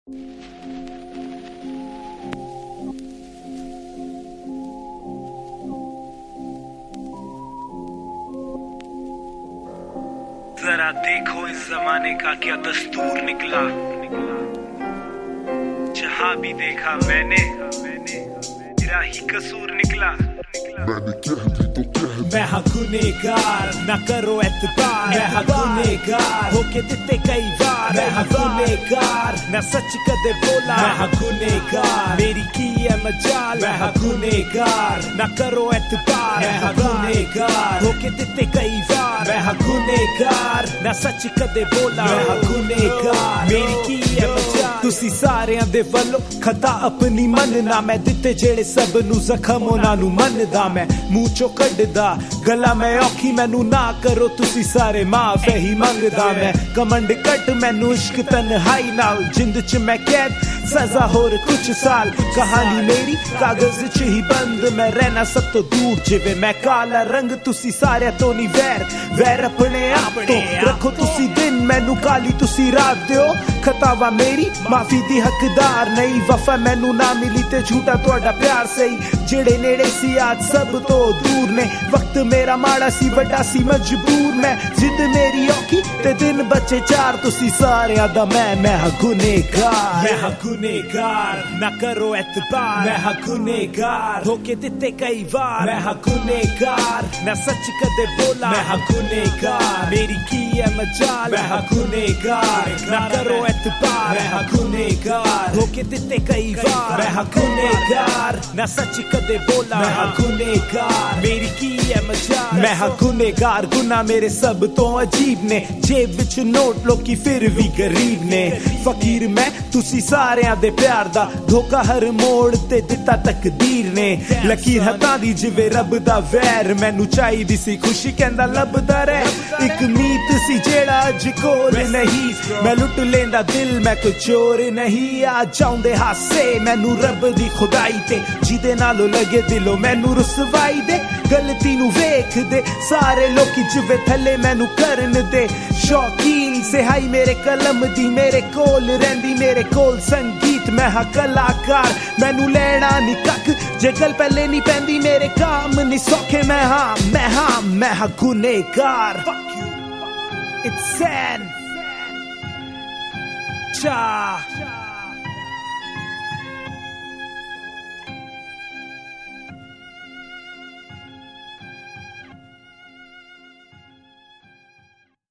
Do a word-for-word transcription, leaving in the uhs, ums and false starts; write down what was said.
जरा देखो इस जमाने का क्या दस्तूर निकला, जहां भी देखा मैंने मेरा ही कसूर निकला। मैंने कह दी तो कह दी। मैं हाँ गुनेगार, ना करो एतबार। मैं हाँ गुनेगार, होके दिते कई बार। मैं हाँ गुनेगार, ना सच कदे बोला। मैं हाँ गुनेगार, मेरी की है मजाल। मैं हाँ गुनेगार, ना करो एतबार। मैं हाँ गुनेगार, होके दिते कई बार। मैं हाँ गुनेगार, ना सच कदे बोला। मैं हाँ गुनेगार, मेरी की है मजाल। तुसी सारियां दे वल्लो खता अपनी मनना। मैं दिते जेड़े सब नू जखम उन्हां नू मनदा। मैं मुंह चो कड्डदा गला मैं औखी मैनू ना करो तुसी सारे माफ ही मंगदा। मैं कमंड कट मैनू इश्क तन्हाई नाल जिंद च मैं कैद सजा होर कुछ साल। कहानी मेरी कागज च ही बंद, मैं रहना सब तो दूर जिवे मैं काला रंग। तुसी सारे तो नी वैर वैर अपने आप तो रखो तुसी दिन मैनू काली तुसी रात दियो। खतावा मेरी माफी दी हकदार नहीं, वफा मैनू ना मिली ते झूठा तुहाडा प्यार सही। जेड़े नेड़े सी आज सब तो दूर ने, वक्त मेरा माड़ा सी वड्डा सी मजबूर। मैं जिद मेरी औखी ते दिन बच्चे चार। तुसी सारियां दा मैं मैं हाँ गुनेगार। मैं हाँ गुनेगार, ना करो एतबार। मैं हाँ गुनेगार, धोखे दिते कई बार। मैं हाँ गुनेगार, ना सच कदे बोला। मैं हाँ गुनेगार, मेरी की है मजाल। मैं हाँ गुनेगार, ना करो एतबार। मैं हाँ गुनेगार, धोखे दिते कई बार। मैं हाँ गुनेगार, ना सच कदे बोला। मैं हाँ गुनेगार, मेरी की है मजाल। मैं हाँ गुनेगार, गुना मेरे सब तो अजीब ने। जेब विच नोट लोकी फिर भी गरीब ने। फकीर मैं तुसी सारियां दे प्यार दा, धोखा हर मोड़ ते दिता तकदीर ने। लकीर हत्थां दी जिवे रब दा वैर, मैनू चाहिदी सी खुशी कहंदा लभदा रह। इक मीत सी जेड़ा अज कोल नहीं, मैं लुट लेंदा दिल मैं कोई चोर नहीं। आ जाउंदे हासे मैनू रब दी खुदाई ते, जिदे नालों लगे दिलों मैनू रुसवाई दे। गलती नू वेख दे सारे लोकी जिवे थले मैनू करन दे। शौकीन सिहाई मेरे कलम दी मेरे कोल रैंदी, मेरे कोल संगीत। मैं हाँ कलाकार, मैनू लेना नी कख जे गल पहले नी पैंदी। मेरे काम नी सौखे, मैं हाँ मैं हाँ मैं हाँ गुनेगार। It's sad. Cha.